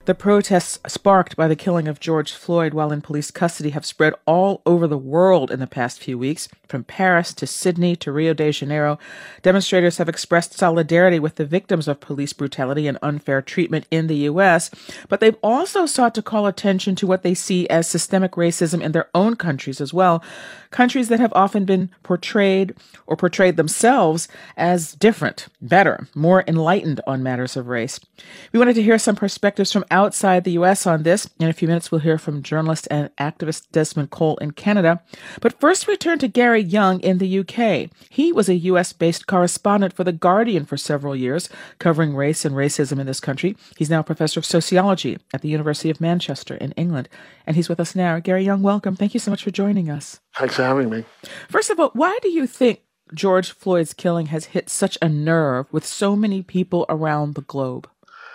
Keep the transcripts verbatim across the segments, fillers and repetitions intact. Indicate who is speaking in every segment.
Speaker 1: The protests sparked by the killing of George Floyd while in police custody have spread all over the world in the past few weeks. From Paris to Sydney to Rio de Janeiro, demonstrators have expressed solidarity with the victims of police brutality and unfair treatment in the U S, but they've also sought to call attention to what they see as systemic racism in their own countries as well, countries that have often been portrayed or portrayed themselves as different, better, more enlightened on matters of race. We wanted to hear some perspectives from outside the U S on this. In a few minutes, we'll hear from journalist and activist Desmond Cole in Canada. But first, we turn to Gary Younge in the U K. He was a U S-based correspondent for The Guardian for several years, covering race and racism in this country. He's now a professor of sociology at the University of Manchester in England, and he's with us now. Gary Younge, welcome. Thank you so much for joining us.
Speaker 2: Thanks for having me.
Speaker 1: First of all, why do you think George Floyd's killing has hit such a nerve with so many people around the globe?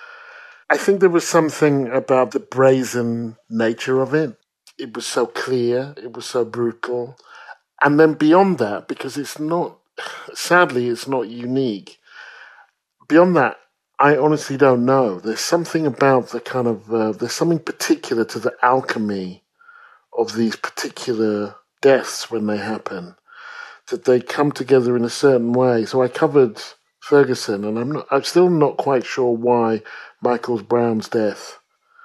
Speaker 2: I think there was something about the brazen nature of it. It was so clear, it was so brutal. And then beyond that, because it's not, sadly, it's not unique. Beyond that, I honestly don't know. There's something about the kind of, uh, there's something particular to the alchemy of these particular deaths when they happen, that they come together in a certain way. So I covered Ferguson, and I'm not, I'm still not quite sure why Michael Brown's death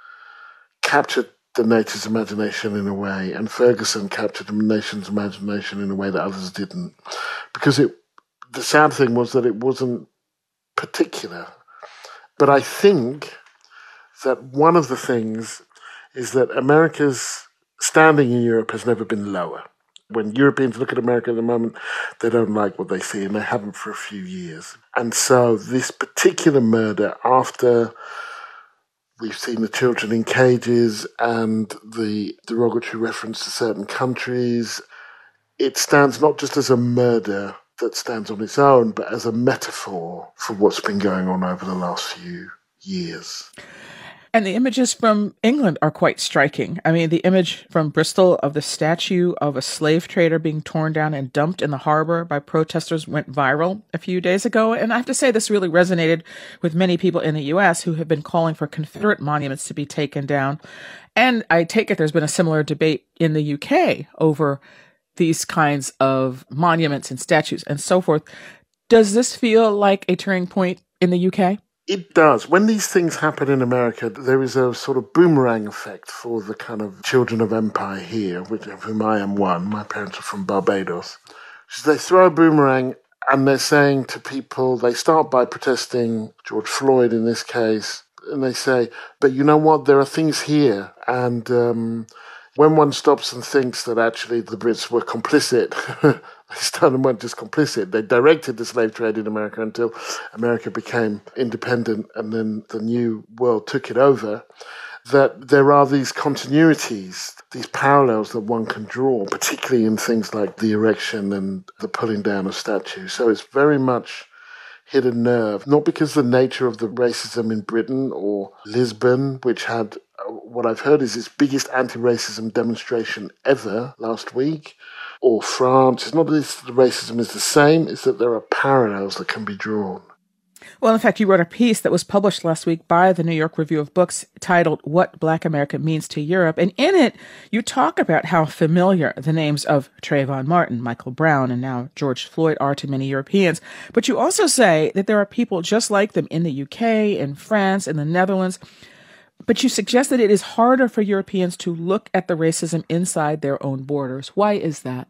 Speaker 2: captured the nation's imagination in a way, and Ferguson captured the nation's imagination in a way that others didn't. Because it, the sad thing was that it wasn't particular. But I think that one of the things is that America's standing in Europe has never been lower. When Europeans look at America at the moment, they don't like what they see, and they haven't for a few years. And so this particular murder, after we've seen the children in cages and the derogatory reference to certain countries, it stands not just as a murder that stands on its own, but as a metaphor for what's been going on over the last few years.
Speaker 1: And the images from England are quite striking. I mean, the image from Bristol of the statue of a slave trader being torn down and dumped in the harbor by protesters went viral a few days ago. And I have to say, this really resonated with many people in the U S who have been calling for Confederate monuments to be taken down. And I take it there's been a similar debate in the U K over these kinds of monuments and statues and so forth. Does this feel like a turning point in the U K?
Speaker 2: It does. When these things happen in America, there is a sort of boomerang effect for the kind of children of empire here, which, of whom I am one. My parents are from Barbados. So they throw a boomerang and they're saying to people, they start by protesting George Floyd in this case, and they say, but you know what, there are things here. And um, when one stops and thinks that actually the Brits were complicit, they started weren't just complicit. They directed the slave trade in America until America became independent, and then the new world took it over. That there are these continuities, these parallels that one can draw, particularly in things like the erection and the pulling down of statues. So it's very much hit a nerve, not because the nature of the racism in Britain or Lisbon, which had uh, what I've heard is its biggest anti-racism demonstration ever last week, or France. It's not that the racism is the same, it's that there are parallels that can be drawn.
Speaker 1: Well, in fact, you wrote a piece that was published last week by the New York Review of Books titled What Black America Means to Europe. And in it, you talk about how familiar the names of Trayvon Martin, Michael Brown, and now George Floyd are to many Europeans. But you also say that there are people just like them in the U K, in France, in the Netherlands. But you suggest that it is harder for Europeans to look at the racism inside their own borders. Why is that?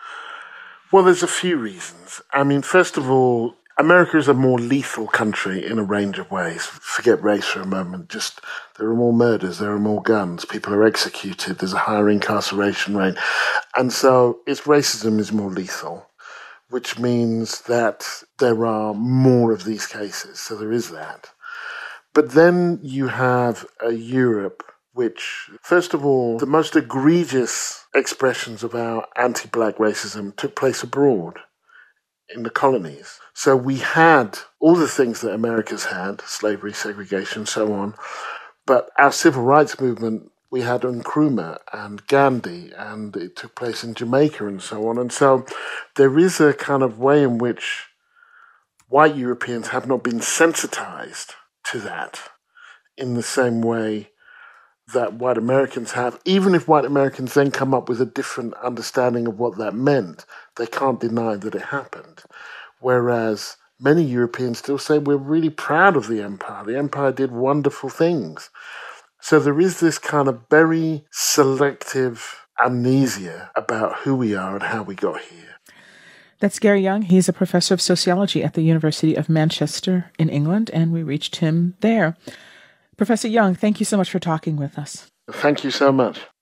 Speaker 2: Well, there's a few reasons. I mean, first of all, America is a more lethal country in a range of ways. Forget race for a moment. Just there are more murders, there are more guns, people are executed, there's a higher incarceration rate. And so its racism is more lethal, which means that there are more of these cases. So there is that. But then you have a Europe which, first of all, the most egregious expressions of our anti-black racism took place abroad, in the colonies. So we had all the things that America's had, slavery, segregation, so on, but our civil rights movement, we had Nkrumah and Gandhi, and it took place in Jamaica and so on. And so there is a kind of way in which white Europeans have not been sensitized to that in the same way that white Americans have. Even if white Americans then come up with a different understanding of what that meant, they can't deny that it happened. Whereas many Europeans still say we're really proud of the empire. The empire did wonderful things. So there is this kind of very selective amnesia about who we are and how we got here.
Speaker 1: That's Gary Young. He's a professor of sociology at the University of Manchester in England, and we reached him there. Professor Young, thank you so much for talking with us.
Speaker 2: Thank you so much.